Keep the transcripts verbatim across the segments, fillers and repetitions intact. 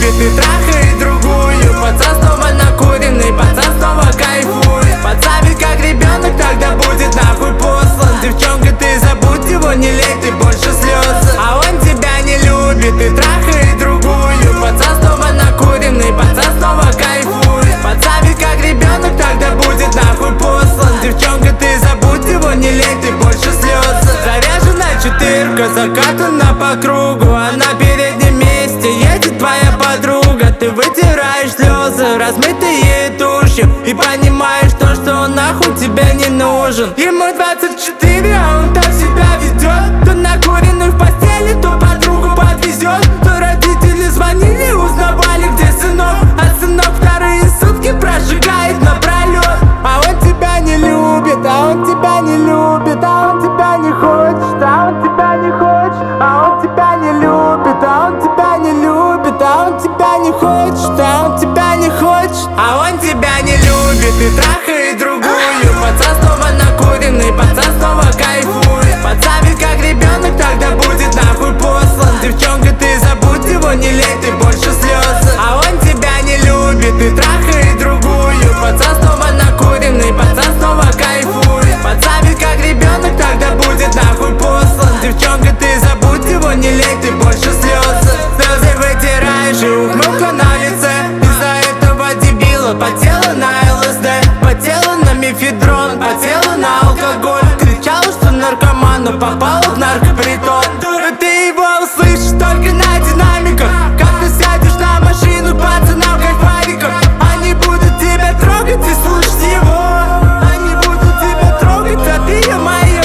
любит и трахает другую. Пацан снова накуренный, пацан снова кайфует. Пацан ведь как ребенок тогда будет нахуй послан. Девчонка, ты забудь его, не лей ты больше слез. А он тебя не любит и трахает другую. Пацан снова накуренный, пацан снова кайфует. Пацан ведь как ребенок тогда будет нахуй послан. Девчонка, ты забудь его, не лей ты больше слез. Заряженная четырка, закатана по кругу, а на переднем месте едет твоя подруга. Ты вытираешь слезы, размытые тушью, и понимаешь то, что он нахуй тебе не нужен. Ему двадцать четыре, а он так себя ведет. То накуренный в постели, то подругу подвезет. То родители звонили, узнавали, где сынок. А сынок вторые сутки прожигает напролет. А он тебя не любит, а он тебя не любит, а он тебя не хочет, а он тебя не хочет, а он тебя не любит, а он тебя не любит, а он тебя не хочет, а он тебя не хочет, а он тебя не любит и трахает другую. Пацан снова накуренный, пацан снова кайфует. Пацан ведь как ребенок тогда будет нахуй послан. Девчонка, ты забудь его, не лей ты больше слез. А он тебя не любит и трахает другую. Пацан снова накуренный, пацан снова кайфует. Пацан ведь как ребенок тогда будет нахуй послан. Девчонка, ты забудь его, не лей ты больше слез. Слезы вытираешь и ухмылка на лице. Из-за этого дебила потела на ЛСД, потела на мефедрон, потела на алкоголь. Кричала, что наркоман, но попала в наркопритон. Дура, ты его услышишь только на динамиках. Как ты сядешь на машину пацанам кайфариков. Они будут тебя трогать и слушать его. Они будут тебя трогать, а ты ё-моё.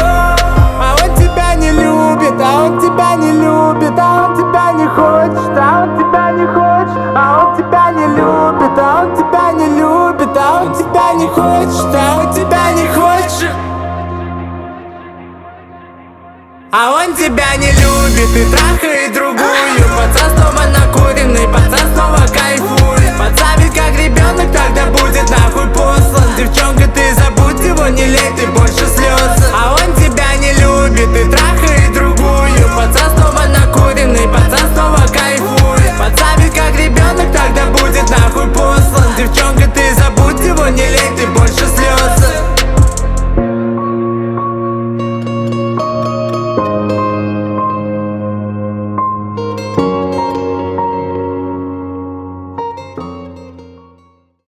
А он тебя не любит, а он тебя не любит, а он тебя не хочет, а он тебя не хочет, а он тебя не любит, а он тебя не любит, а он тебя не хочет, а он тебя не хочет. А он тебя не любит и трахает